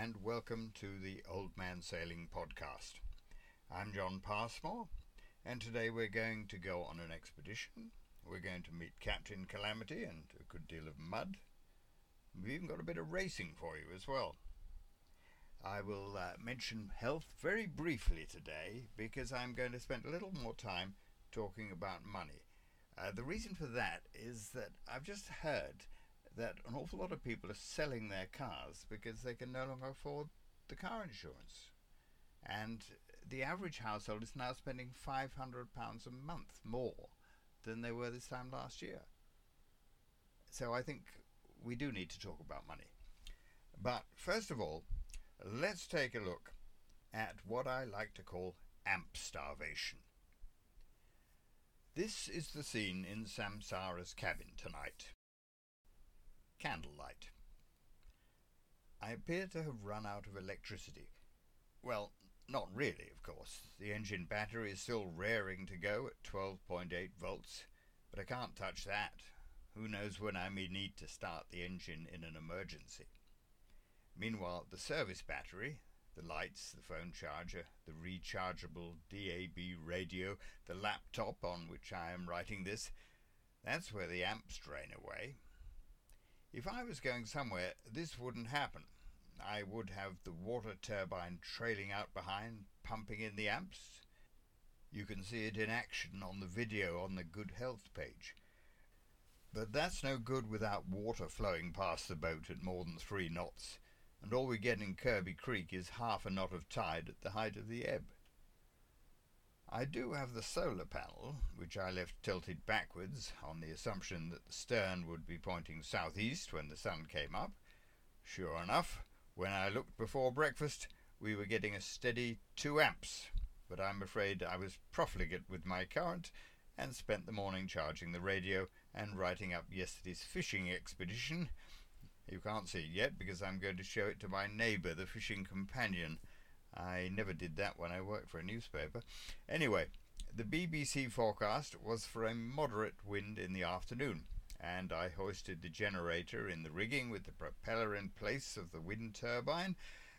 and welcome to the Old Man Sailing Podcast. I'm John Passmore, and today we're going to go on an expedition. We're going to meet Captain Calamity and a good deal of mud. We've even got a bit of racing for you as well. I will mention health very briefly today because I'm going to spend a little more time talking about money. The reason for that is that I've just heard that an awful lot of people are selling their cars because they can no longer afford the car insurance. And the average household is now spending £500 a month more than they were this time last year. So I think we do need to talk about money. But first of all, let's take a look at what I like to call amp starvation. This is the scene in Samsara's cabin tonight. Candlelight. I appear to have run out of electricity. Well, not really, of course. The engine battery is still raring to go at 12.8 volts, but I can't touch that. Who knows when I may need to start the engine in an emergency. Meanwhile, the service battery, the lights, the phone charger, the rechargeable DAB radio, the laptop on which I am writing this, that's where the amps drain away. If I was going somewhere, this wouldn't happen. I would have the water turbine trailing out behind, pumping in the amps. You can see it in action on the video on the Good Health page. But that's no good without water flowing past the boat at more than 3 knots, and all we get in Kirby Creek is half a knot of tide at the height of the ebb. I do have the solar panel, which I left tilted backwards on the assumption that the stern would be pointing southeast when the sun came up. Sure enough, when I looked before breakfast, we were getting a steady 2 amps, but I'm afraid I was profligate with my current and spent the morning charging the radio and writing up yesterday's fishing expedition. You can't see it yet because I'm going to show it to my neighbour, the fishing companion. I never did that when I worked for a newspaper. Anyway, the BBC forecast was for a moderate wind in the afternoon, and I hoisted the generator in the rigging with the propeller in place of the wind turbine.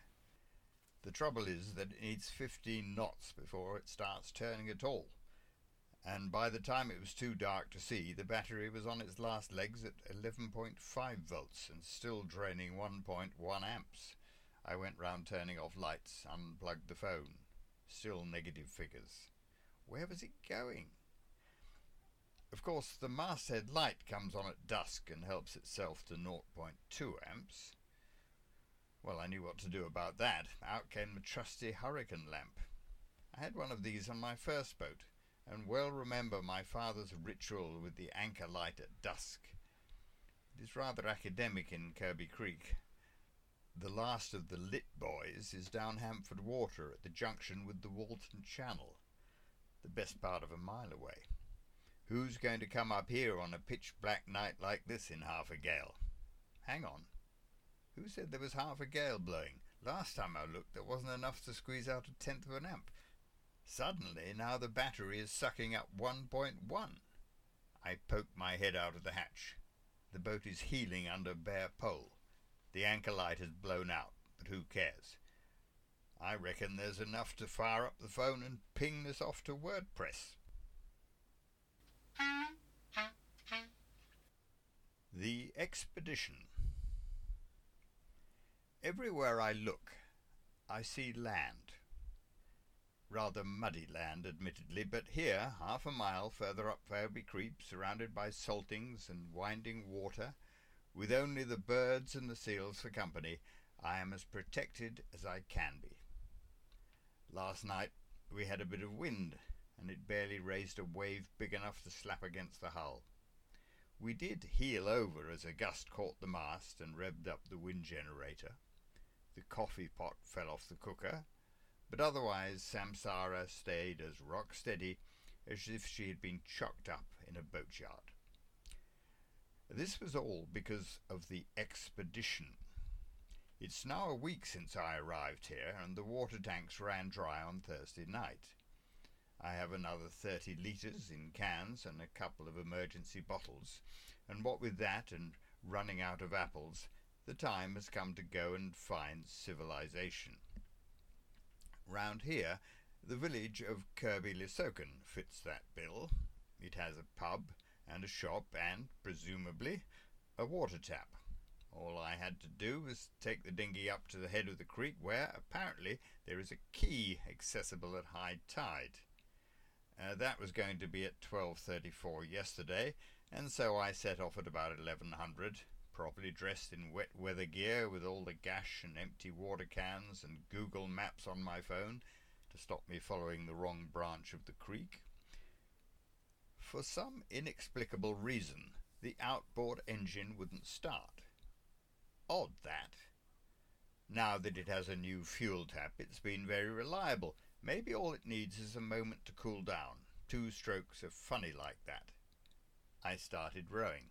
The trouble is that it needs 15 knots before it starts turning at all, and by the time it was too dark to see, the battery was on its last legs at 11.5 volts and still draining 1.1 amps. I went round turning off lights, unplugged the phone. Still negative figures. Where was it going? Of course, the masthead light comes on at dusk and helps itself to 0.2 amps. Well, I knew what to do about that. Out came the trusty hurricane lamp. I had one of these on my first boat, and well remember my father's ritual with the anchor light at dusk. It is rather academic in Kirby Creek. The last of the lit boys is down Hampford Water at the junction with the Walton Channel, the best part of a mile away. Who's going to come up here on a pitch-black night like this in half a gale? Hang on. Who said there was half a gale blowing? Last time I looked, there wasn't enough to squeeze out 1/10 of an amp. Suddenly, now the battery is sucking up 1.1. I poked my head out of the hatch. The boat is heeling under bare pole. The anchor light has blown out, but who cares? I reckon there's enough to fire up the phone and ping this off to WordPress. The expedition. Everywhere I look, I see land. Rather muddy land, admittedly, but here, half a mile further up Kirby Creek, surrounded by saltings and winding water, with only the birds and the seals for company, I am as protected as I can be. Last night we had a bit of wind, and it barely raised a wave big enough to slap against the hull. We did heel over as a gust caught the mast and revved up the wind generator. The coffee pot fell off the cooker, but otherwise Samsara stayed as rock steady as if she had been chocked up in a boatyard. This was all because of the expedition. It's now a week since I arrived here, and the water tanks ran dry on Thursday night. I have another 30 litres in cans and a couple of emergency bottles, and what with that and running out of apples, the time has come to go and find civilization. Round here, the village of Kirby Lissoken fits that bill. It has a pub and a shop and, presumably, a water tap. All I had to do was take the dinghy up to the head of the creek where, apparently, there is a quay accessible at high tide. That was going to be at 12:34 yesterday, and so I set off at about 1100, properly dressed in wet weather gear with all the gash and empty water cans and Google Maps on my phone to stop me following the wrong branch of the creek. For some inexplicable reason, the outboard engine wouldn't start. Odd, that. Now that it has a new fuel tap, it's been very reliable. Maybe all it needs is a moment to cool down. 2 strokes are funny like that. I started rowing.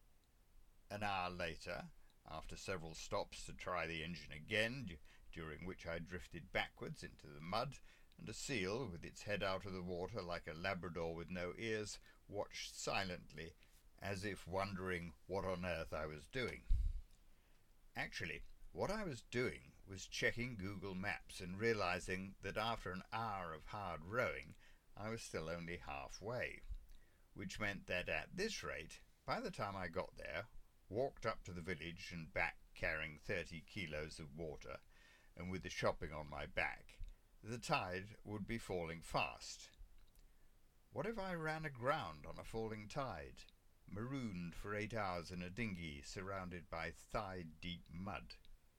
An hour later, after several stops to try the engine again, during which I drifted backwards into the mud, and a seal, with its head out of the water like a Labrador with no ears, watched silently, as if wondering what on earth I was doing. Actually, what I was doing was checking Google Maps and realizing that after an hour of hard rowing, I was still only halfway, which meant that at this rate, by the time I got there, walked up to the village and back carrying 30 kilos of water, and with the shopping on my back, the tide would be falling fast. What if I ran aground on a falling tide, marooned for 8 hours in a dinghy surrounded by thigh-deep mud?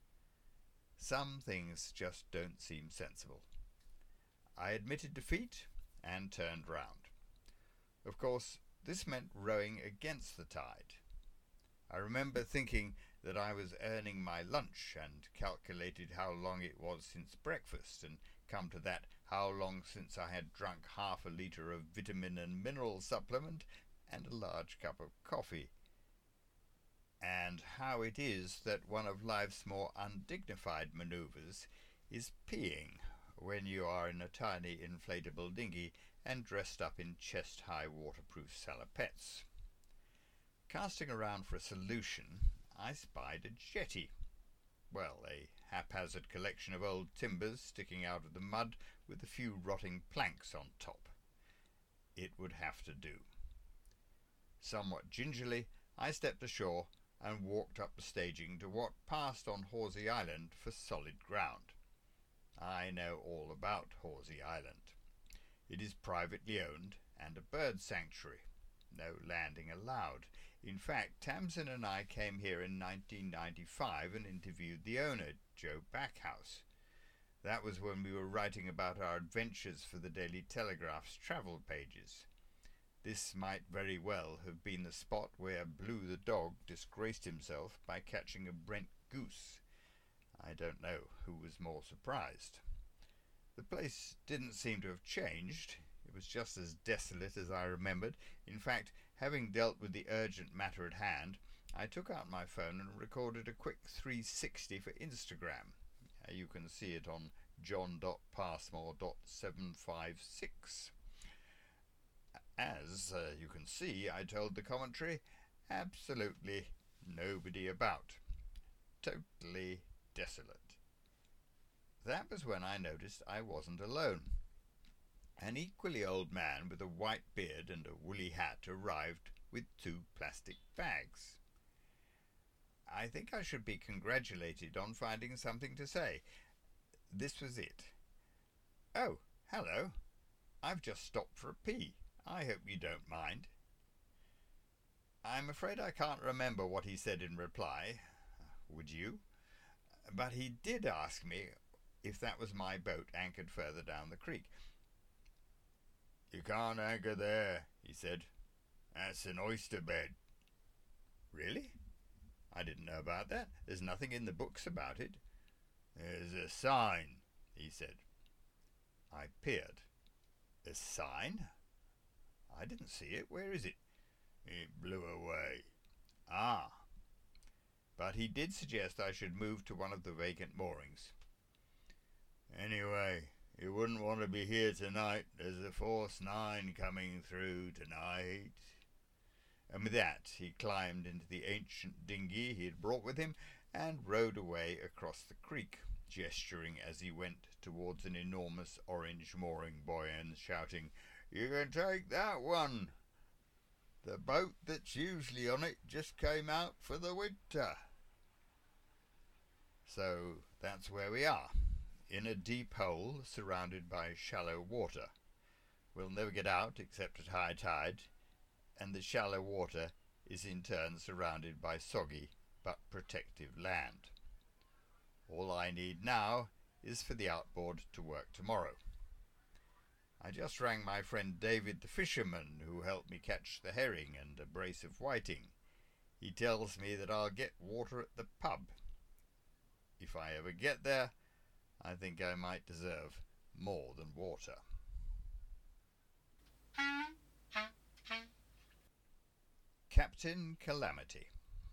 Some things just don't seem sensible. I admitted defeat and turned round. Of course, this meant rowing against the tide. I remember thinking that I was earning my lunch and calculated how long it was since breakfast and come to that how long since I had drunk half a litre of vitamin and mineral supplement and a large cup of coffee, and how it is that one of life's more undignified manoeuvres is peeing when you are in a tiny inflatable dinghy and dressed up in chest-high waterproof salopettes. Casting around for a solution, I spied a jetty. Well, a haphazard collection of old timbers sticking out of the mud with a few rotting planks on top. It would have to do. Somewhat gingerly, I stepped ashore and walked up the staging to what passed on Horsey Island for solid ground. I know all about Horsey Island. It is privately owned and a bird sanctuary. No landing allowed. In fact, Tamsin and I came here in 1995 and interviewed the owner, Joe Backhouse. That was when we were writing about our adventures for the Daily Telegraph's travel pages. This might very well have been the spot where Blue the dog disgraced himself by catching a Brent goose. I don't know who was more surprised. The place didn't seem to have changed. It was just as desolate as I remembered. In fact, having dealt with the urgent matter at hand, I took out my phone and recorded a quick 360 for Instagram. You can see it on john.passmore.756. As you can see, I told the commentary, absolutely nobody about. Totally desolate. That was when I noticed I wasn't alone. An equally old man with a white beard and a woolly hat arrived with 2 plastic bags. I think I should be congratulated on finding something to say. This was it. "Oh, hello. I've just stopped for a pee. I hope you don't mind." I'm afraid I can't remember what he said in reply. Would you? But he did ask me if that was my boat anchored further down the creek. "You can't anchor there," he said. "That's an oyster bed." "Really? I didn't know about that. There's nothing in the books about it." "There's a sign," he said. I peered. "A sign? I didn't see it. Where is it?" "It blew away." "Ah." But he did suggest I should move to one of the vacant moorings. "Anyway, you wouldn't want to be here tonight. There's a Force 9 coming through tonight." and with that he climbed into the ancient dinghy he had brought with him and rowed away across the creek, gesturing as he went towards an enormous orange mooring buoy and shouting, "You can take that one! The boat that's usually on it just came out for the winter." So that's where we are, in a deep hole surrounded by shallow water. We'll never get out except at high tide, and the shallow water is in turn surrounded by soggy but protective land. All I need now is for the outboard to work tomorrow. I just rang my friend David the fisherman, who helped me catch the herring and a brace of whiting. He tells me that I'll get water at the pub. If I ever get there, I think I might deserve more than water. Captain Calamity.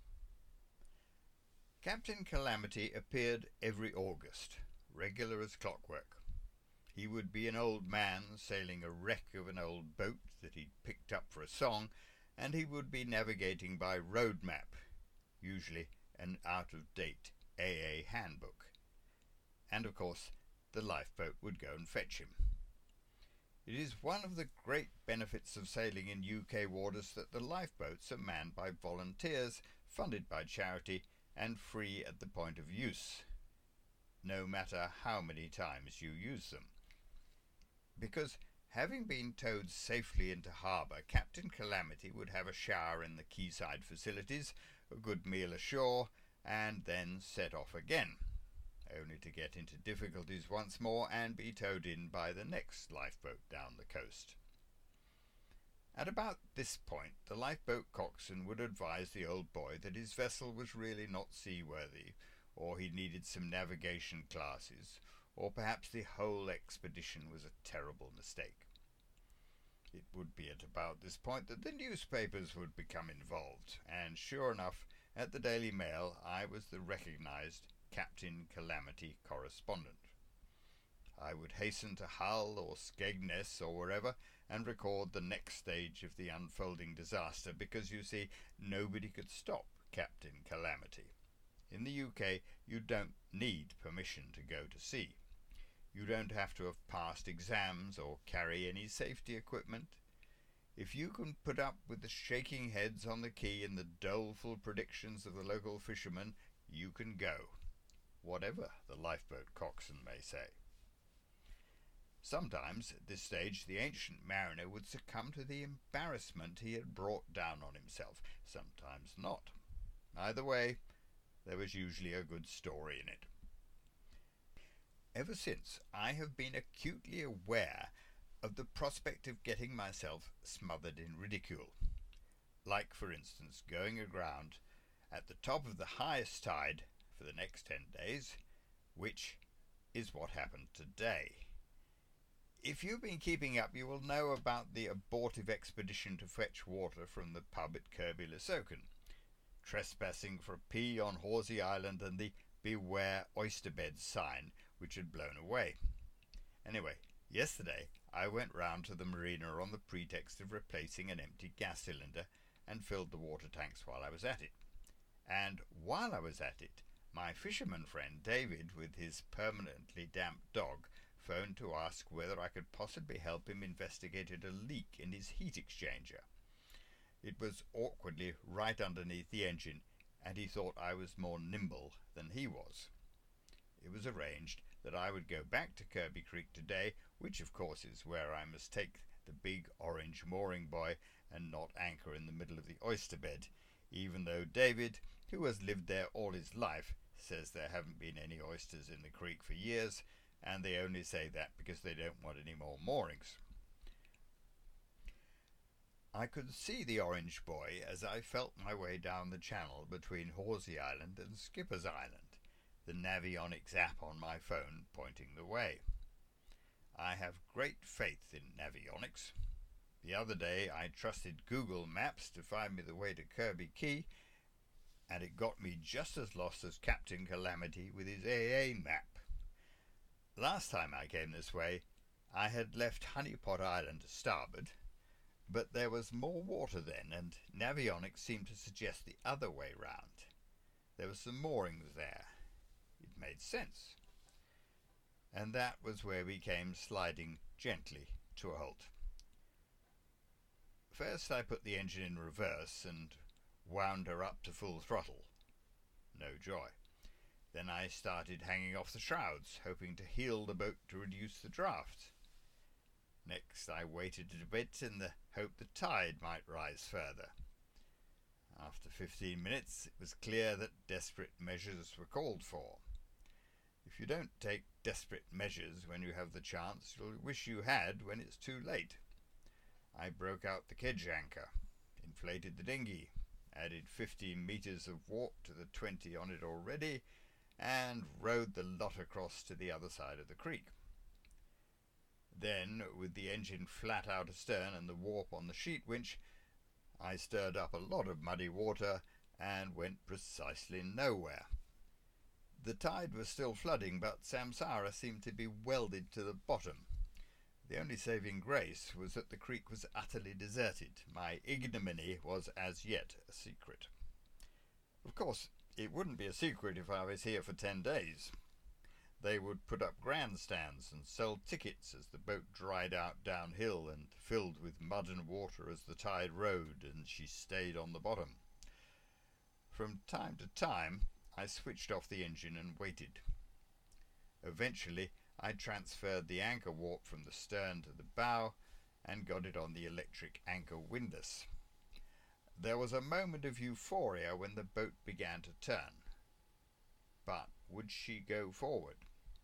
Captain Calamity appeared every August, regular as clockwork. He would be an old man sailing a wreck of an old boat that he'd picked up for a song, and he would be navigating by road map, usually an out-of-date AA handbook. And of course, the lifeboat would go and fetch him. It is one of the great benefits of sailing in UK waters that the lifeboats are manned by volunteers, funded by charity, and free at the point of use, no matter how many times you use them. Because, having been towed safely into harbour, Captain Calamity would have a shower in the quayside facilities, a good meal ashore, and then set off again, only to get into difficulties once more and be towed in by the next lifeboat down the coast. At about this point, the lifeboat coxswain would advise the old boy that his vessel was really not seaworthy, or he needed some navigation classes, or perhaps the whole expedition was a terrible mistake. It would be at about this point that the newspapers would become involved, and sure enough, at the Daily Mail I was the recognised Captain Calamity correspondent. I would hasten to Hull or Skegness or wherever and record the next stage of the unfolding disaster, because, you see, nobody could stop Captain Calamity. In the UK, you don't need permission to go to sea. You don't have to have passed exams or carry any safety equipment. If you can put up with the shaking heads on the quay and the doleful predictions of the local fishermen, you can go, whatever the lifeboat coxswain may say. Sometimes, at this stage, the ancient mariner would succumb to the embarrassment he had brought down on himself, sometimes not. Either way, there was usually a good story in it. Ever since, I have been acutely aware of the prospect of getting myself smothered in ridicule. Like, for instance, going aground at the top of the highest tide for the next 10 days, which is what happened today. If you've been keeping up, you will know about the abortive expedition to fetch water from the pub at Kirby-le-Soken, trespassing for a pee on Horsey Island, and the "Beware Oyster Beds" sign, which had blown away. Anyway, yesterday I went round to the marina on the pretext of replacing an empty gas cylinder and filled the water tanks while I was at it. And while I was at it, my fisherman friend David, with his permanently damp dog, phoned to ask whether I could possibly help him investigate a leak in his heat exchanger. It was awkwardly right underneath the engine, and he thought I was more nimble than he was. It was arranged that I would go back to Kirby Creek today, which of course is where I must take the big orange mooring buoy and not anchor in the middle of the oyster bed, even though David, who has lived there all his life, says there haven't been any oysters in the creek for years, and they only say that because they don't want any more moorings. I could see the orange buoy as I felt my way down the channel between Horsey Island and Skipper's Island, the Navionics app on my phone pointing the way. I have great faith in Navionics. The other day I trusted Google Maps to find me the way to Kirby Quay, and it got me just as lost as Captain Calamity with his AA map. Last time I came this way, I had left Honeypot Island to starboard, But there was more water then, and navionics seemed to suggest the other way round. There were some moorings there. It made sense. And that was where we came sliding gently to a halt. First I put the engine in reverse and wound her up to full throttle. No joy. Then I started hanging off the shrouds, hoping to heel the boat to reduce the draft. Next I waited a bit in the hope the tide might rise further. After 15 minutes it was clear that desperate measures were called for. If you don't take desperate measures when you have the chance, you'll wish you had when it's too late. I broke out the kedge anchor, inflated the dinghy, added 15 metres of warp to the 20 on it already, and rowed the lot across to the other side of the creek. Then, with the engine flat out astern and the warp on the sheet winch, I stirred up a lot of muddy water and went precisely nowhere. The tide was still flooding, but Samsara seemed to be welded to the bottom. The only saving grace was that the creek was utterly deserted. My ignominy was as yet a secret. Of course, it wouldn't be a secret if I was here for 10 days. They would put up grandstands and sell tickets as the boat dried out downhill and filled with mud and water as the tide rode and she stayed on the bottom. From time to time, I switched off the engine and waited. Eventually, I transferred the anchor warp from the stern to the bow and got it on the electric anchor windlass. There was a moment of euphoria when the boat began to turn. But would she go forward?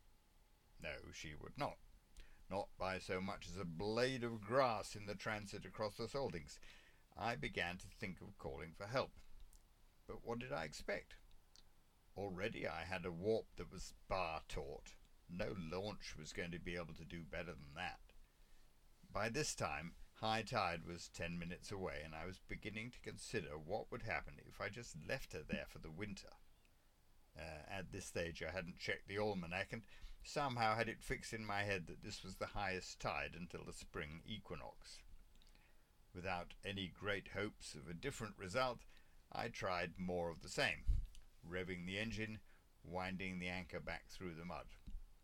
No, she would not. Not by so much as a blade of grass in the transit across the Saltings. I began to think of calling for help. But what did I expect? Already I had a warp that was bar taut. No launch was going to be able to do better than that. By this time, high tide was 10 minutes away, and I was beginning to consider what would happen if I just left her there for the winter. At this stage I hadn't checked the almanac, and somehow had it fixed in my head that this was the highest tide until the spring equinox. Without any great hopes of a different result, I tried more of the same, revving the engine, winding the anchor back through the mud.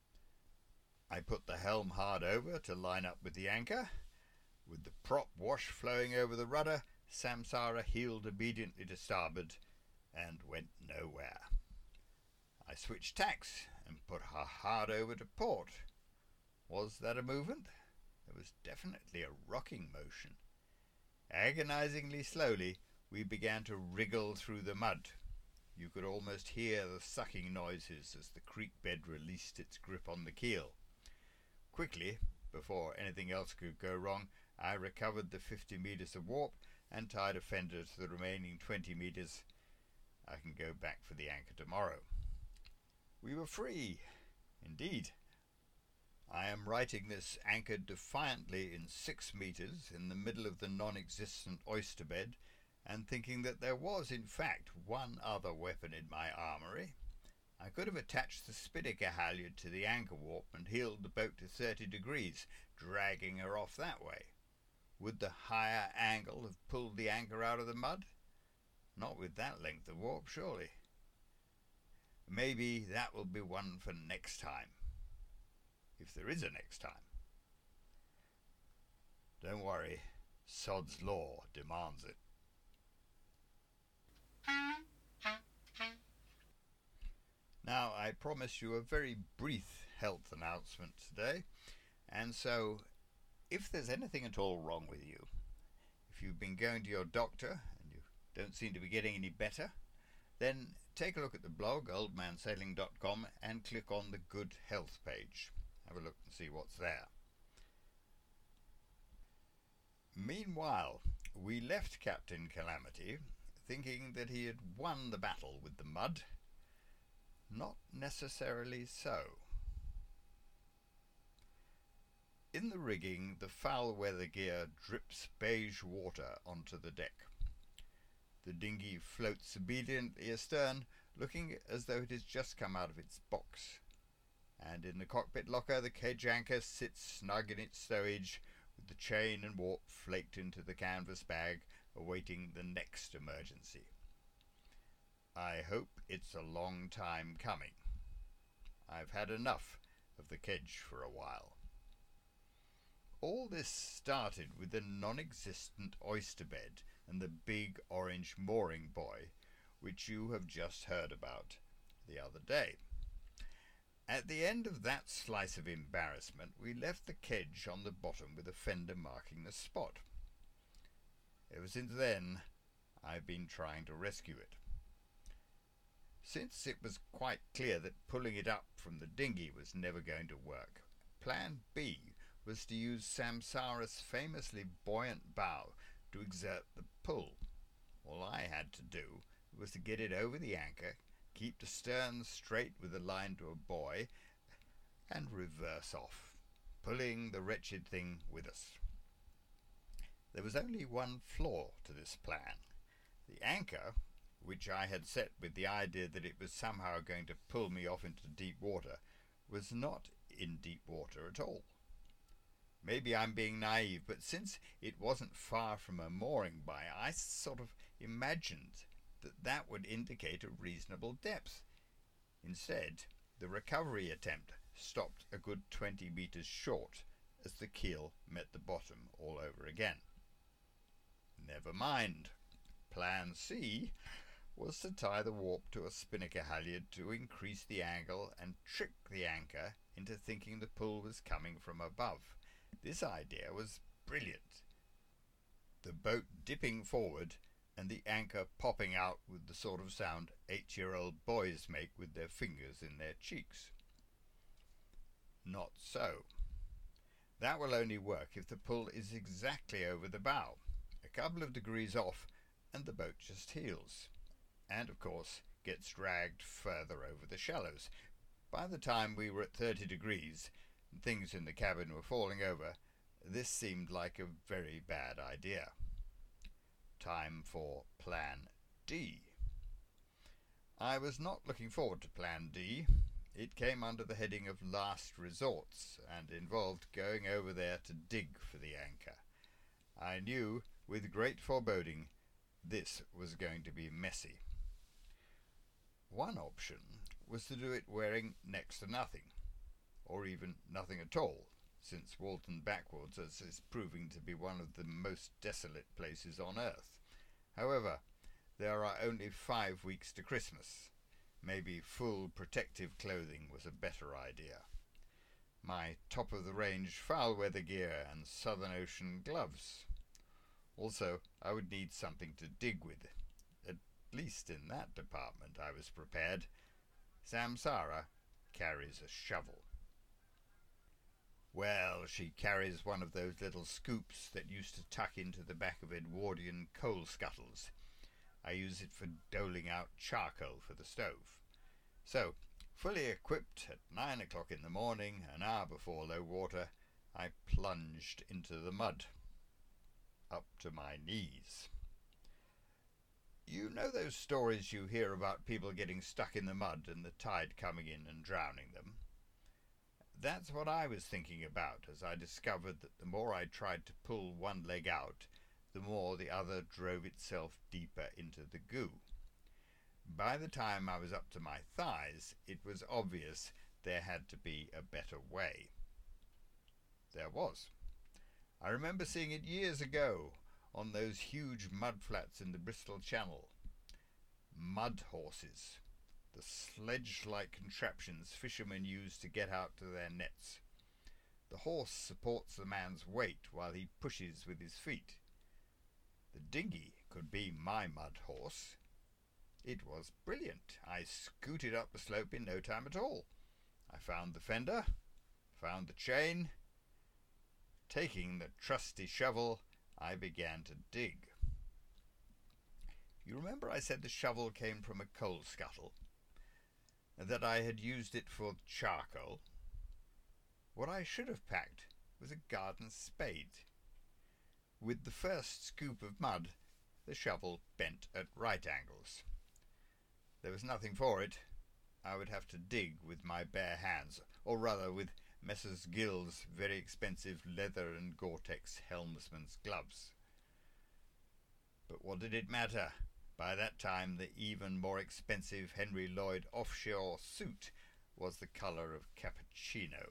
I put the helm hard over to line up with the anchor. With the prop wash flowing over the rudder, Samsara heeled obediently to starboard and went nowhere. I switched tacks and put her hard over to port. Was that a movement? There was definitely a rocking motion. Agonizingly slowly, we began to wriggle through the mud. You could almost hear the sucking noises as the creek bed released its grip on the keel. Quickly, before anything else could go wrong, I recovered the 50 metres of warp and tied a fender to the remaining 20 metres. I can go back for the anchor tomorrow. We were free. Indeed. I am writing this anchored defiantly in 6 metres in the middle of the non-existent oyster bed, and thinking that there was, in fact, one other weapon in my armoury. I could have attached the spinnaker halyard to the anchor warp and heeled the boat to 30 degrees, dragging her off that way. Would the higher angle have pulled the anchor out of the mud? Not with that length of warp, surely. Maybe that will be one for next time. If there is a next time. Don't worry, Sod's Law demands it. Now, I promised you a very brief health announcement today, and so, if there's anything at all wrong with you, if you've been going to your doctor and you don't seem to be getting any better, then take a look at the blog, oldmansailing.com, and click on the Good Health page. Have a look and see what's there. Meanwhile, we left Captain Calamity thinking that he had won the battle with the mud. Not necessarily so. In the rigging, the foul weather gear drips beige water onto the deck. The dinghy floats obediently astern, looking as though it has just come out of its box. And in the cockpit locker, the kedge anchor sits snug in its stowage, with the chain and warp flaked into the canvas bag, awaiting the next emergency. I hope it's a long time coming. I've had enough of the kedge for a while. All this started with the non-existent oyster bed and the big orange mooring buoy, which you have just heard about the other day. At the end of that slice of embarrassment, we left the kedge on the bottom with a fender marking the spot. Ever since then, I've been trying to rescue it. Since it was quite clear that pulling it up from the dinghy was never going to work, Plan B was to use Samsara's famously buoyant bow to exert the pull. All I had to do was to get it over the anchor, keep the stern straight with the line to a buoy, and reverse off, pulling the wretched thing with us. There was only one flaw to this plan. The anchor, which I had set with the idea that it was somehow going to pull me off into deep water, was not in deep water at all. Maybe I'm being naive, but since it wasn't far from a mooring buoy, I sort of imagined that would indicate a reasonable depth. Instead, the recovery attempt stopped a good 20 meters short as the keel met the bottom all over again. Never mind. Plan C was to tie the warp to a spinnaker halyard to increase the angle and trick the anchor into thinking the pull was coming from above. This idea was brilliant. The boat dipping forward and the anchor popping out with the sort of sound 8-year-old boys make with their fingers in their cheeks. Not so. That will only work if the pull is exactly over the bow, a couple of degrees off, and the boat just heels, and of course gets dragged further over the shallows. By the time we were at 30 degrees and things in the cabin were falling over, this seemed like a very bad idea. Time for Plan D. I was not looking forward to Plan D. It came under the heading of last resorts and involved going over there to dig for the anchor. I knew with great foreboding this was going to be messy. One option was to do it wearing next to nothing, or even nothing at all, since Walton Backwoods is proving to be one of the most desolate places on earth. However, there are only 5 weeks to Christmas. Maybe full protective clothing was a better idea. My top-of-the-range foul-weather gear and Southern Ocean gloves. Also, I would need something to dig with. At least in that department I was prepared. Samsara carries a shovel. Well, she carries one of those little scoops that used to tuck into the back of Edwardian coal scuttles. I use it for doling out charcoal for the stove. So, fully equipped at 9 o'clock in the morning, an hour before low water, I plunged into the mud, up to my knees. You know those stories you hear about people getting stuck in the mud and the tide coming in and drowning them? That's what I was thinking about as I discovered that the more I tried to pull one leg out, the more the other drove itself deeper into the goo. By the time I was up to my thighs, it was obvious there had to be a better way. There was. I remember seeing it years ago on those huge mud flats in the Bristol Channel. Mud horses, the sledge-like contraptions fishermen use to get out to their nets. The horse supports the man's weight while he pushes with his feet. The dinghy could be my mud horse. It was brilliant. I scooted up the slope in no time at all. I found the fender, found the chain. Taking the trusty shovel, I began to dig. You remember I said the shovel came from a coal scuttle, and that I had used it for charcoal? What I should have packed was a garden spade. With the first scoop of mud, the shovel bent at right angles. There was nothing for it. I would have to dig with my bare hands, or rather with Messrs. Gill's very expensive leather and Gore-Tex helmsman's gloves. But what did it matter? By that time the even more expensive Henry Lloyd offshore suit was the colour of cappuccino.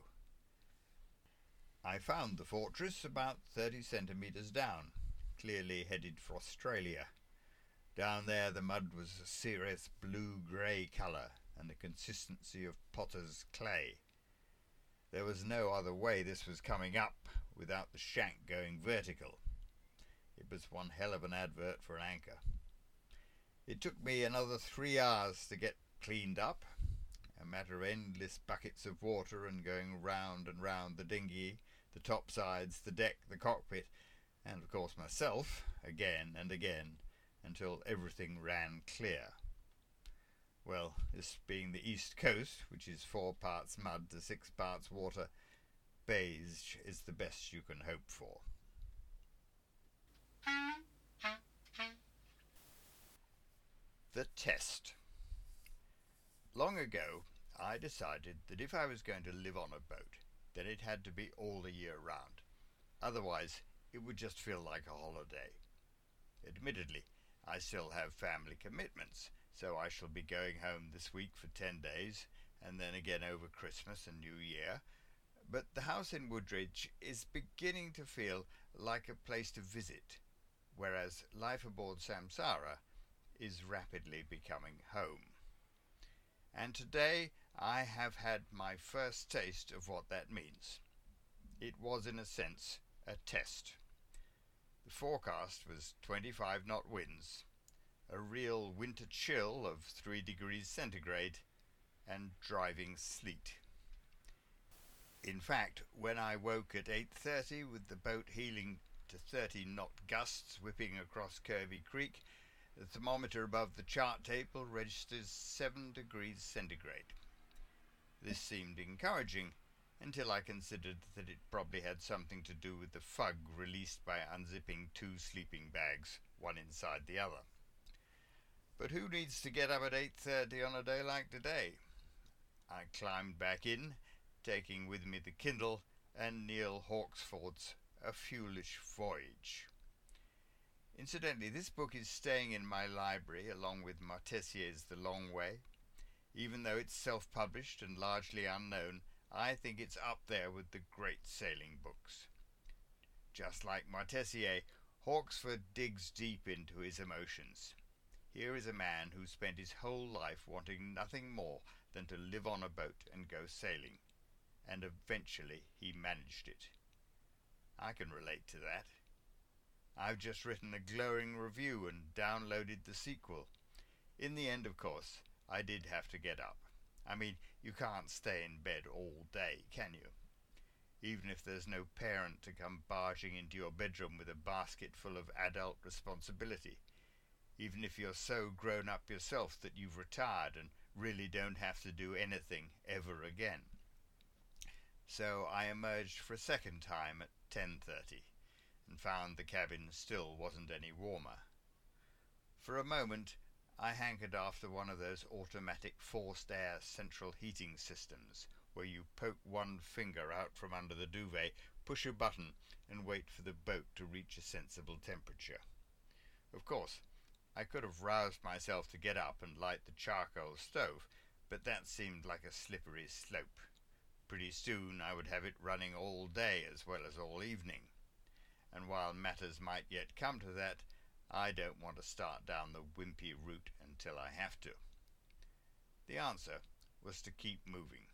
I found the fortress about 30 centimetres down, clearly headed for Australia. Down there the mud was a serious blue-grey colour and the consistency of potter's clay. There was no other way this was coming up without the shank going vertical. It was one hell of an advert for an anchor. It took me another 3 hours to get cleaned up, a matter of endless buckets of water and going round and round the dinghy, the topsides, the deck, the cockpit, and of course myself, again and again, until everything ran clear. Well, this being the East Coast, which is 4 parts mud to 6 parts water, beige is the best you can hope for. The test. Long ago, I decided that if I was going to live on a boat, then it had to be all the year round. Otherwise, it would just feel like a holiday. Admittedly, I still have family commitments, so I shall be going home this week for 10 days, and then again over Christmas and New Year. But the house in Woodridge is beginning to feel like a place to visit, whereas life aboard Samsara is rapidly becoming home. And today I have had my first taste of what that means. It was, in a sense, a test. The forecast was 25 knot winds, a real winter chill of 3 degrees centigrade, and driving sleet. In fact, when I woke at 8:30 with the boat heeling to 30 knot gusts whipping across Kirby Creek, the thermometer above the chart table registers 7 degrees centigrade. This seemed encouraging until I considered that it probably had something to do with the fug released by unzipping 2 sleeping bags, one inside the other. But who needs to get up at 8:30 on a day like today? I climbed back in, taking with me the Kindle and Neil Hawksford's A Foolish Voyage. Incidentally, this book is staying in my library along with Martessier's The Long Way. Even though it's self-published and largely unknown, I think it's up there with the great sailing books. Just like Martessier, Hawksford digs deep into his emotions. Here is a man who spent his whole life wanting nothing more than to live on a boat and go sailing, and eventually he managed it. I can relate to that. I've just written a glowing review and downloaded the sequel. In the end, of course, I did have to get up. I mean, you can't stay in bed all day, can you? Even if there's no parent to come barging into your bedroom with a basket full of adult responsibility. Even if you're so grown up yourself that you've retired and really don't have to do anything ever again. So I emerged for a second time at 10:30 and found the cabin still wasn't any warmer. For a moment I hankered after one of those automatic forced air central heating systems where you poke one finger out from under the duvet, push a button and wait for the boat to reach a sensible temperature. Of course, I could have roused myself to get up and light the charcoal stove, but that seemed like a slippery slope. Pretty soon I would have it running all day as well as all evening. And while matters might yet come to that, I don't want to start down the wimpy route until I have to. The answer was to keep moving.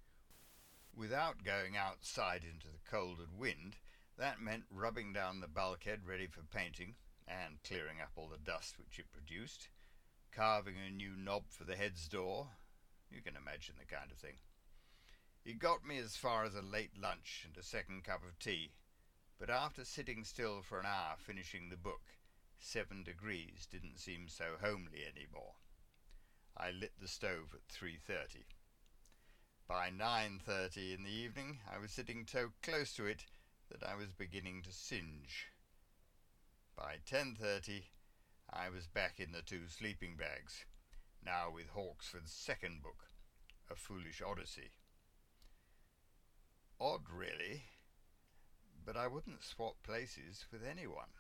Without going outside into the cold and wind, that meant rubbing down the bulkhead ready for painting, and clearing up all the dust which it produced, carving a new knob for the head's door. You can imagine the kind of thing. It got me as far as a late lunch and a second cup of tea, but after sitting still for an hour finishing the book, 7 degrees didn't seem so homely anymore. I lit the stove at 3:30. By 9:30 in the evening I was sitting so close to it that I was beginning to singe. By 10:30 I was back in the 2 sleeping bags, now with Hawksford's second book, A Foolish Odyssey. Odd, really, but I wouldn't swap places with anyone.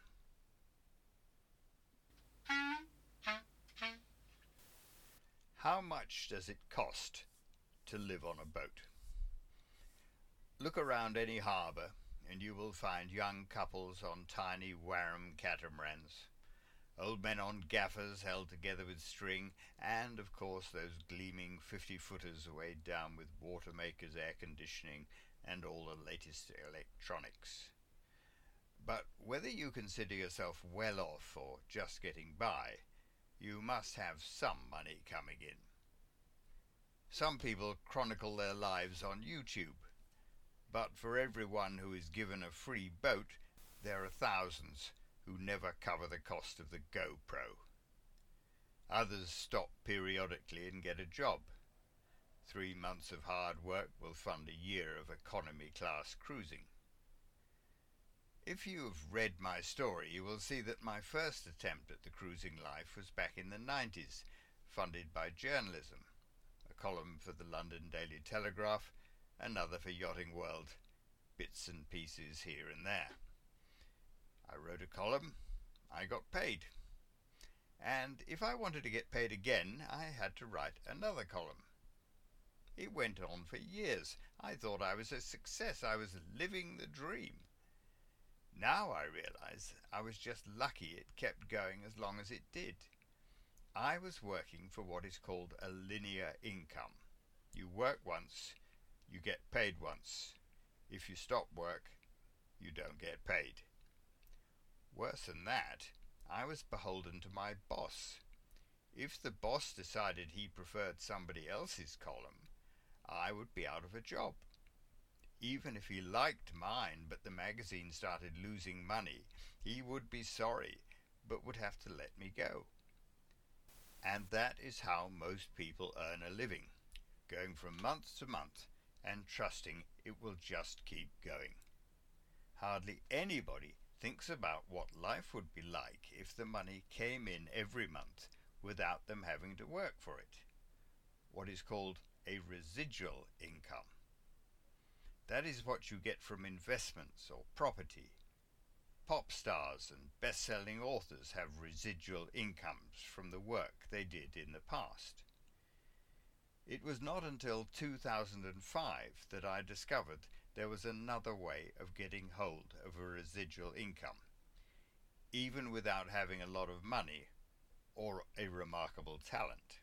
How much does it cost to live on a boat? Look around any harbour and you will find young couples on tiny Wareham catamarans, old men on gaffers held together with string, and of course those gleaming 50-footers weighed down with Watermaker's air conditioning and all the latest electronics. But whether you consider yourself well off or just getting by, you must have some money coming in. Some people chronicle their lives on YouTube, but for everyone who is given a free boat, there are thousands who never cover the cost of the GoPro. Others stop periodically and get a job. 3 months of hard work will fund a year of economy class cruising. If you have read my story, you will see that my first attempt at the cruising life was back in the 90s, funded by journalism, a column for the London Daily Telegraph, another for Yachting World, bits and pieces here and there. I wrote a column, I got paid. And if I wanted to get paid again, I had to write another column. It went on for years. I thought I was a success. I was living the dream. Now I realize I was just lucky it kept going as long as it did. I was working for what is called a linear income. You work once, you get paid once. If you stop work, you don't get paid. Worse than that, I was beholden to my boss. If the boss decided he preferred somebody else's column, I would be out of a job. Even if he liked mine, but the magazine started losing money, he would be sorry, but would have to let me go. And that is how most people earn a living, going from month to month and trusting it will just keep going. Hardly anybody thinks about what life would be like if the money came in every month without them having to work for it. What is called a residual income. That is what you get from investments or property. Pop stars and best-selling authors have residual incomes from the work they did in the past. It was not until 2005 that I discovered there was another way of getting hold of a residual income, even without having a lot of money or a remarkable talent.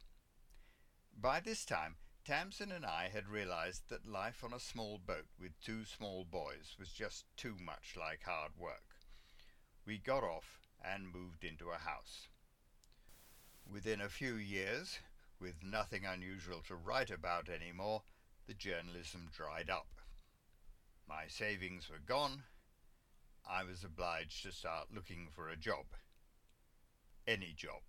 By this time, Tamsin and I had realized that life on a small boat with 2 small boys was just too much like hard work. We got off and moved into a house. Within a few years, with nothing unusual to write about anymore, the journalism dried up. My savings were gone. I was obliged to start looking for a job. Any job.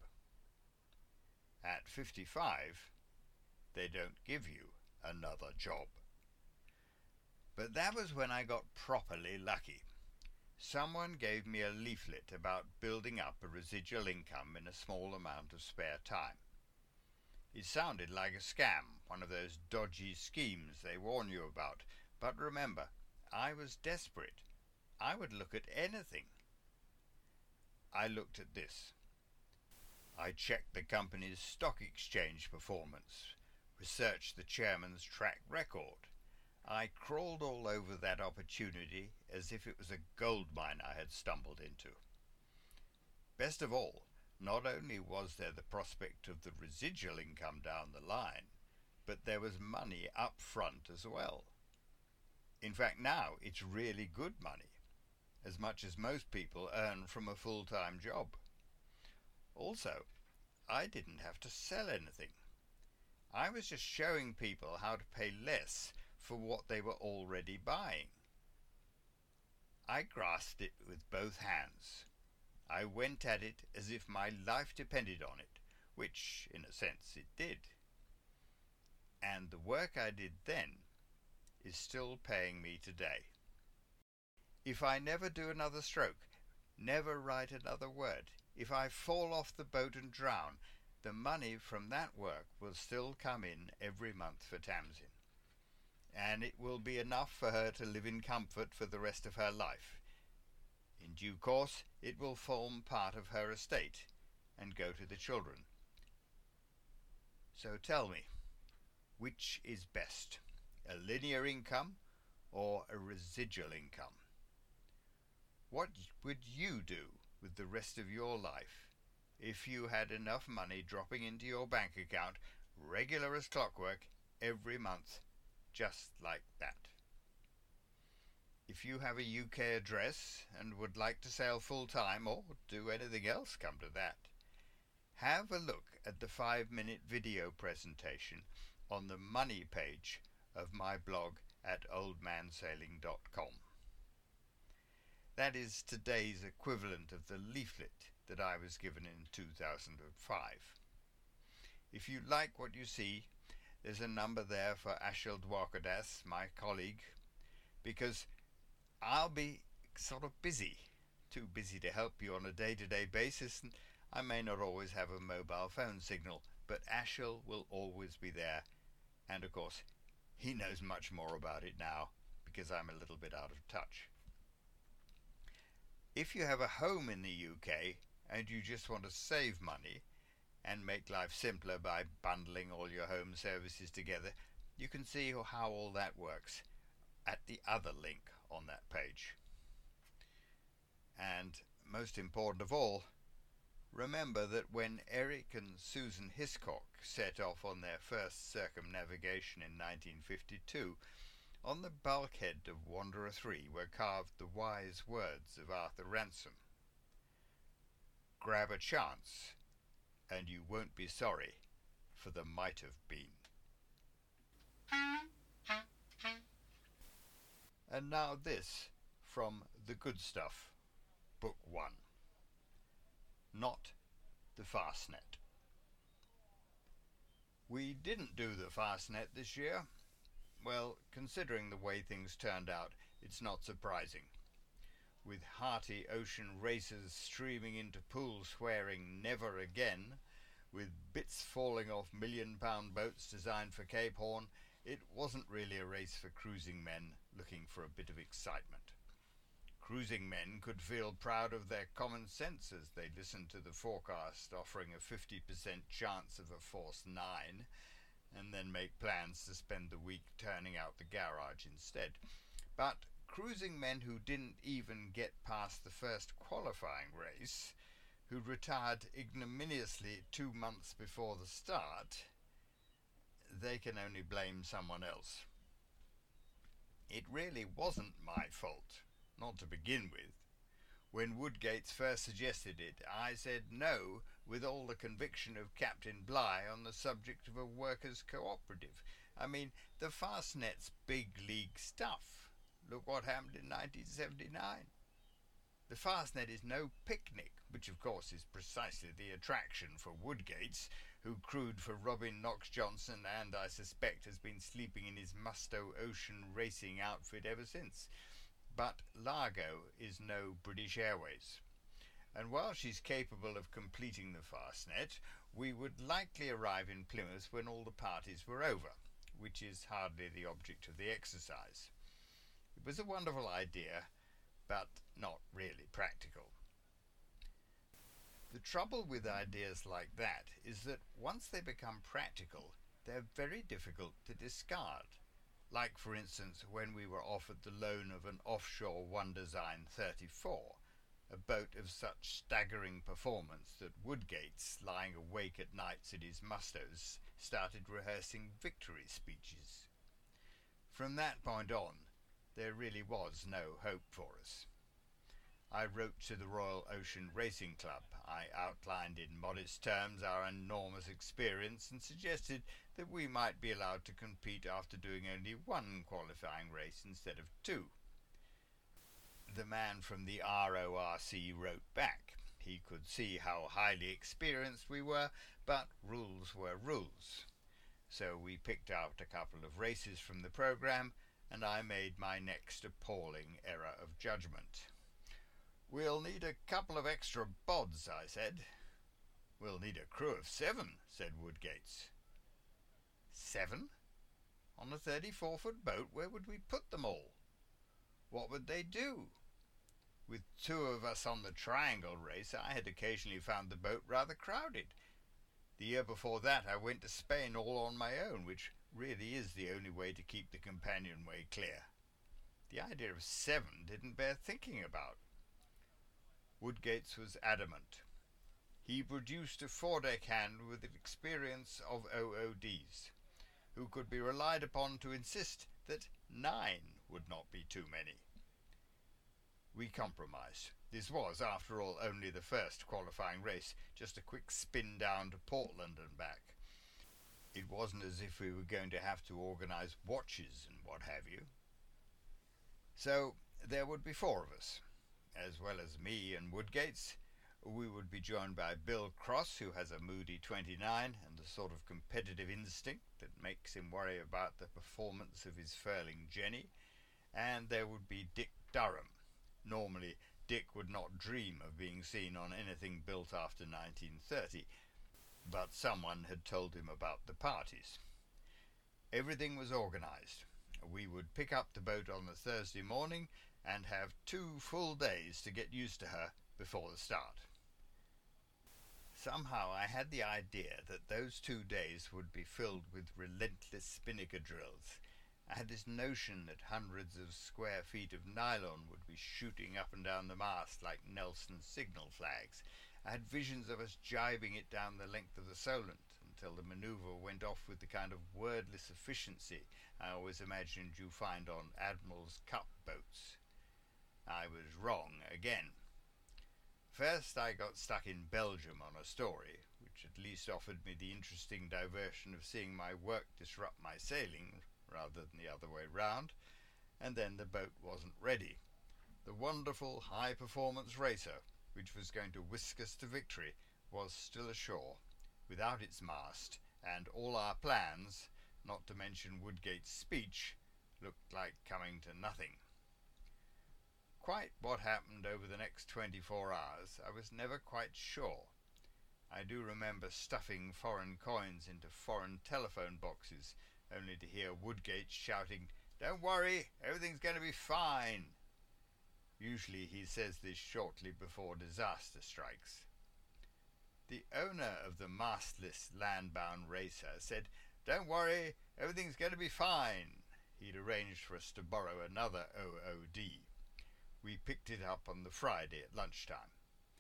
At 55, they don't give you another job. But that was when I got properly lucky. Someone gave me a leaflet about building up a residual income in a small amount of spare time. It sounded like a scam, one of those dodgy schemes they warn you about, but remember, I was desperate. I would look at anything. I looked at this. I checked the company's stock exchange performance, researched the chairman's track record. I crawled all over that opportunity as if it was a gold mine I had stumbled into. Best of all, not only was there the prospect of the residual income down the line, but there was money up front as well. In fact, now it's really good money, as much as most people earn from a full-time job. Also, I didn't have to sell anything. I was just showing people how to pay less for what they were already buying. I grasped it with both hands. I went at it as if my life depended on it, which, in a sense, it did. And the work I did then is still paying me today. If I never do another stroke, never write another word, if I fall off the boat and drown, the money from that work will still come in every month for Tamsin. and it will be enough for her to live in comfort for the rest of her life. In due course, it will form part of her estate and go to the children. So tell me, which is best, a linear income or a residual income? What would you do with the rest of your life if you had enough money dropping into your bank account, regular as clockwork, every month, just like that? If you have a UK address and would like to sail full-time or do anything else, come to that, have a look at the 5-minute video presentation on the money page of my blog at oldmansailing.com. That is today's equivalent of the leaflet that I was given in 2005. If you like what you see, there's a number there for Ashil Dwarkadas, my colleague, because I'll be sort of busy, too busy to help you on a day-to-day basis, and I may not always have a mobile phone signal, but Ashil will always be there, and of course he knows much more about it now because I'm a little bit out of touch. If you have a home in the UK and you just want to save money and make life simpler by bundling all your home services together, you can see how all that works at the other link on that page. And most important of all, remember that when Eric and Susan Hiscock set off on their first circumnavigation in 1952, on the bulkhead of Wanderer 3 were carved the wise words of Arthur Ransom. Grab a chance, and you won't be sorry for the might have been. And now this from The Good Stuff, Book 1. Not the Fastnet. We didn't do the Fastnet this year. Well, considering the way things turned out, it's not surprising. With hearty ocean racers streaming into pools swearing never again, with bits falling off million-pound boats designed for Cape Horn, it wasn't really a race for cruising men looking for a bit of excitement. Cruising men could feel proud of their common sense as they listened to the forecast offering a 50% chance of a force 9, and then make plans to spend the week turning out the garage instead. But cruising men who didn't even get past the first qualifying race, who retired ignominiously 2 months before the start, they can only blame someone else. It really wasn't my fault, not to begin with. When Woodgates first suggested it, I said no with all the conviction of Captain Bligh on the subject of a workers' cooperative. I mean, the Fastnet's big league stuff. Look what happened in 1979. The Fastnet is no picnic, which of course is precisely the attraction for Woodgates, who crewed for Robin Knox Johnson and, I suspect, has been sleeping in his Musto Ocean racing outfit ever since. But Largo is no British Airways. And while she's capable of completing the Fastnet, we would likely arrive in Plymouth when all the parties were over, which is hardly the object of the exercise. It was a wonderful idea, but not really practical. The trouble with ideas like that is that once they become practical, they're very difficult to discard. Like, for instance, when we were offered the loan of an offshore One Design 34, a boat of such staggering performance that Woodgates, lying awake at nights at his Mustos, started rehearsing victory speeches. From that point on, there really was no hope for us. I wrote to the Royal Ocean Racing Club. I outlined in modest terms our enormous experience and suggested that we might be allowed to compete after doing only one qualifying race instead of 2. The man from the RORC wrote back. He could see how highly experienced we were, but rules were rules. So we picked out a couple of races from the programme, and I made my next appalling error of judgment. "We'll need a couple of extra bods," I said. "We'll need a crew of 7, said Woodgates. 7? On a 34-foot boat, where would we put them all? What would they do? With two of us on the triangle race, I had occasionally found the boat rather crowded. The year before that, I went to Spain all on my own, which really is the only way to keep the companionway clear. The idea of 7 didn't bear thinking about. Woodgates was adamant. He produced a foredeck hand with experience of OODs, who could be relied upon to insist that 9 would not be too many. We compromised. This was, after all, only the first qualifying race, just a quick spin down to Portland and back. It wasn't as if we were going to have to organise watches and what have you. So there would be 4 of us, as well as me and Woodgates. We would be joined by Bill Cross, who has a moody 29 and the sort of competitive instinct that makes him worry about the performance of his furling Jenny, and there would be Dick Durham. Normally, Dick would not dream of being seen on anything built after 1930, but someone had told him about the parties. Everything was organised. We would pick up the boat on the Thursday morning and have 2 full days to get used to her before the start. Somehow I had the idea that those 2 days would be filled with relentless spinnaker drills. I had this notion that hundreds of square feet of nylon would be shooting up and down the mast like Nelson's signal flags. I had visions of us jibing it down the length of the Solent until the manoeuvre went off with the kind of wordless efficiency I always imagined you find on Admiral's Cup boats. I was wrong again. First I got stuck in Belgium on a story, which at least offered me the interesting diversion of seeing my work disrupt my sailing, rather than the other way round, and then the boat wasn't ready. The wonderful high-performance racer, which was going to whisk us to victory, was still ashore, without its mast, and all our plans, not to mention Woodgate's speech, looked like coming to nothing. Quite what happened over the next 24 hours I was never quite sure. I do remember stuffing foreign coins into foreign telephone boxes, only to hear Woodgate shouting, "Don't worry, everything's going to be fine." Usually he says this shortly before disaster strikes. The owner of the mastless land-bound racer said, "Don't worry, everything's going to be fine." He'd arranged for us to borrow another OOD. We picked it up on the Friday at lunchtime.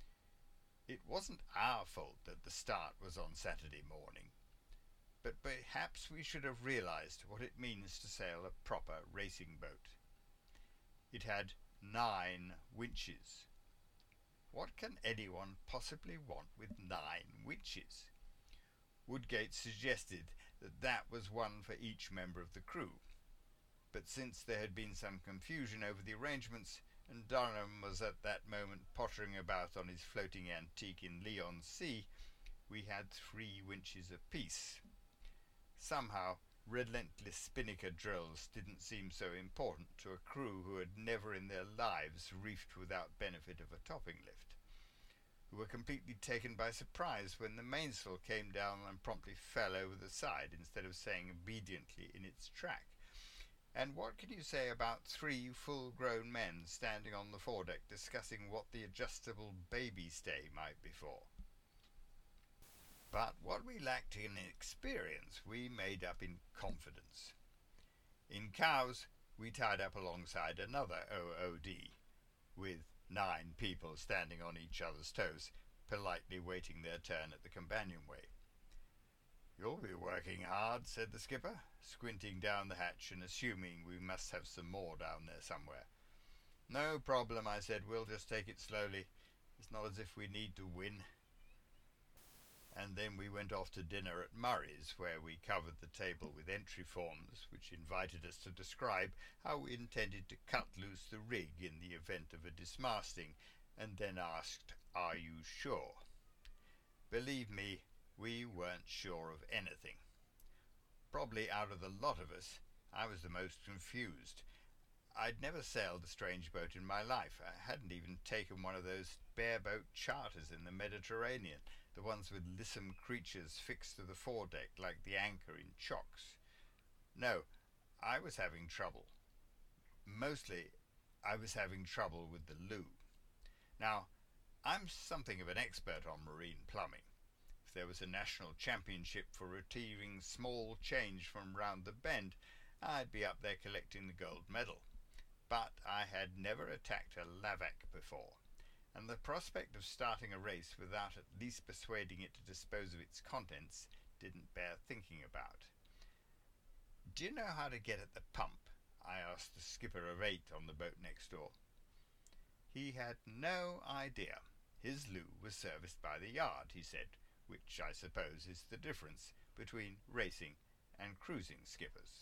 It wasn't our fault that the start was on Saturday morning, but perhaps we should have realised what it means to sail a proper racing boat. It had 9 winches. What can anyone possibly want with 9 winches? Woodgate suggested that that was one for each member of the crew, but since there had been some confusion over the arrangements, and Durham was at that moment pottering about on his floating antique in Leon Sea, we had 3 winches apiece. Somehow, relentless spinnaker drills didn't seem so important to a crew who had never in their lives reefed without benefit of a topping lift, who were completely taken by surprise when the mainsail came down and promptly fell over the side instead of staying obediently in its track. And what can you say about 3 full-grown men standing on the foredeck discussing what the adjustable baby stay might be for? But what we lacked in experience, we made up in confidence. In Cowes, we tied up alongside another OOD, with 9 people standing on each other's toes, politely waiting their turn at the companionway. "You'll be working hard," said the skipper, squinting down the hatch and assuming we must have some more down there somewhere. "No problem," I said. "We'll just take it slowly. It's not as if we need to win." And then we went off to dinner at Murray's, where we covered the table with entry forms which invited us to describe how we intended to cut loose the rig in the event of a dismasting, and then asked, "Are you sure?" Believe me, we weren't sure of anything. Probably out of the lot of us, I was the most confused. I'd never sailed a strange boat in my life. I hadn't even taken one of those bareboat charters in the Mediterranean, the ones with lissom creatures fixed to the foredeck like the anchor in chocks. No, I was having trouble. Mostly, I was having trouble with the loo. Now, I'm something of an expert on marine plumbing. If there was a national championship for retrieving small change from round the bend, I'd be up there collecting the gold medal. But I had never attacked a lavac before, and the prospect of starting a race without at least persuading it to dispose of its contents didn't bear thinking about. "Do you know how to get at the pump?" I asked the skipper of 8 on the boat next door. He had no idea. His loo was serviced by the yard, he said, which I suppose is the difference between racing and cruising skippers.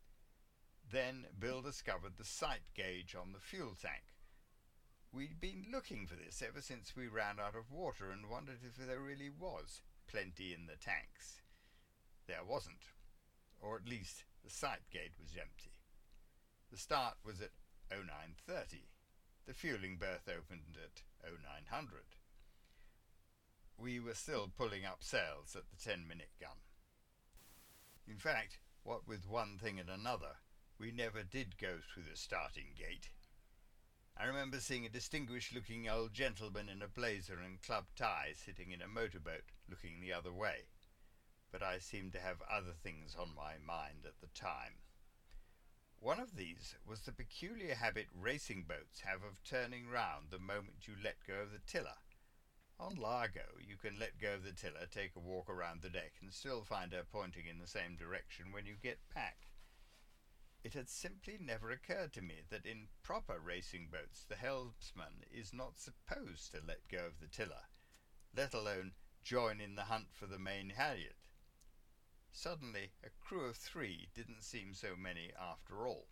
Then Bill discovered the sight gauge on the fuel tank. We'd been looking for this ever since we ran out of water and wondered if there really was plenty in the tanks. There wasn't, or at least the sight gauge was empty. The start was at 0930. The fueling berth opened at 0900. We were still pulling up sails at the 10-minute gun. In fact, what with one thing and another, we never did go through the starting gate. I remember seeing a distinguished-looking old gentleman in a blazer and club tie sitting in a motorboat looking the other way, but I seemed to have other things on my mind at the time. One of these was the peculiar habit racing boats have of turning round the moment you let go of the tiller. On Largo, you can let go of the tiller, take a walk around the deck, and still find her pointing in the same direction when you get back. It had simply never occurred to me that in proper racing boats the helmsman is not supposed to let go of the tiller, let alone join in the hunt for the main halyard. Suddenly, a crew of 3 didn't seem so many after all.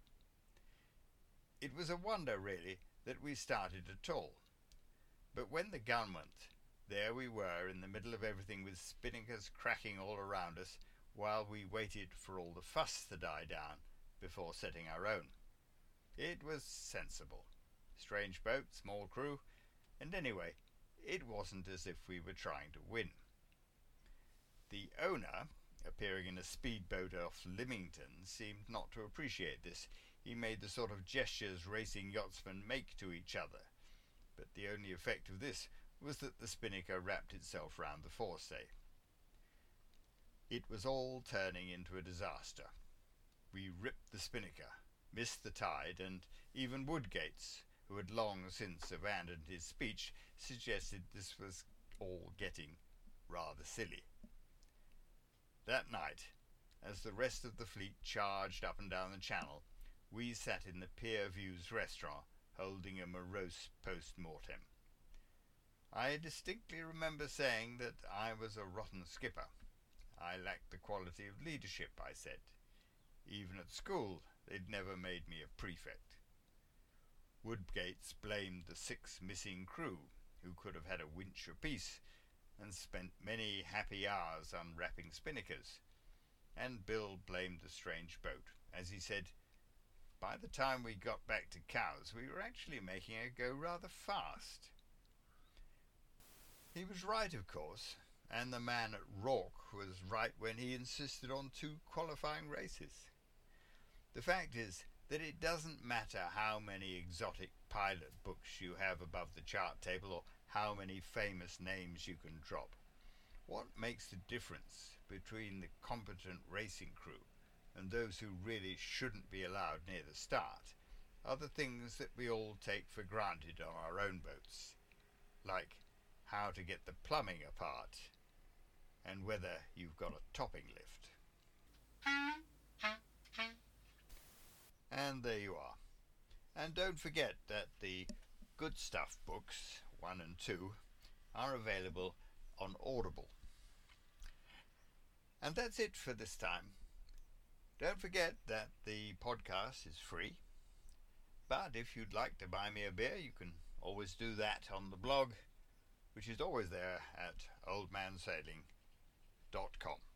It was a wonder, really, that we started at all. But when the gun went, there we were in the middle of everything with spinnakers cracking all around us while we waited for all the fuss to die down before setting our own. It was sensible. Strange boat, small crew, and anyway, it wasn't as if we were trying to win. The owner, appearing in a speedboat off Lymington, seemed not to appreciate this. He made the sort of gestures racing yachtsmen make to each other, but the only effect of this was that the spinnaker wrapped itself round the forestay. It was all turning into a disaster. We ripped the spinnaker, missed the tide, and even Woodgates, who had long since abandoned his speech, suggested this was all getting rather silly. That night, as the rest of the fleet charged up and down the channel, we sat in the Pier Views restaurant holding a morose post-mortem. I distinctly remember saying that I was a rotten skipper. I lacked the quality of leadership, I said. Even at school, they'd never made me a prefect. Woodgates blamed the 6 missing crew, who could have had a winch apiece, and spent many happy hours unwrapping spinnakers, and Bill blamed the strange boat, as he said, by the time we got back to Cowes, we were actually making her go rather fast. He was right, of course, and the man at Rourke was right when he insisted on 2 qualifying races. The fact is that it doesn't matter how many exotic pilot books you have above the chart table or how many famous names you can drop. What makes the difference between the competent racing crew and those who really shouldn't be allowed near the start are the things that we all take for granted on our own boats, like how to get the plumbing apart and whether you've got a topping lift. And there you are. And don't forget that the Good Stuff books, 1 and 2, are available on Audible. And that's it for this time. Don't forget that the podcast is free, but if you'd like to buy me a beer, you can always do that on the blog, which is always there at oldmansailing.com.